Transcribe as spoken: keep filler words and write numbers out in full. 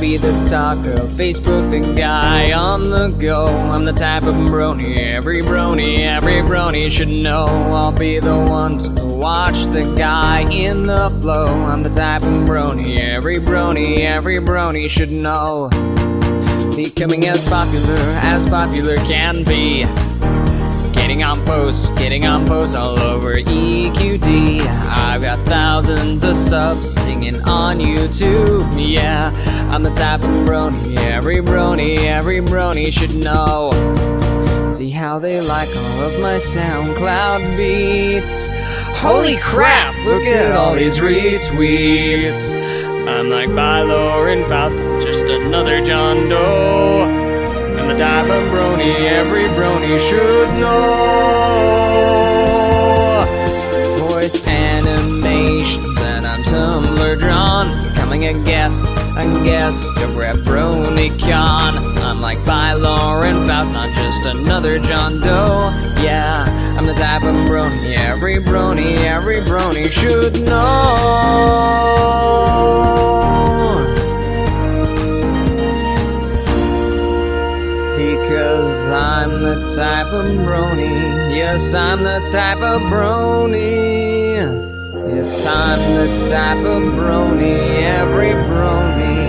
be the talk of Facebook, the guy on the go. I'm the type of brony every brony, every brony should know. I'll be the one to watch the guy in the flow. I'm the type of brony every brony, every brony should know. Becoming as popular as popular can be. Getting on posts, getting on posts all over E Q D. I've got thousands of subs singing on YouTube. Yeah, I'm the type of brony every brony, every brony should know. See how they like all of my SoundCloud beats. Holy crap, look at all these retweets. I'm like Bilo and Faust, just another John Doe. I'm the type of brony every brony should know. Voice animations and I'm Tumblr drawn. Becoming a guest, a guest over at BronyCon. I'm like Bilo and Faust, not just another John Doe. Yeah, I'm the type of brony every brony, every brony should know. Because I'm the type of brony. Yes, I'm the type of brony. Yes, I'm the type of brony, every brony.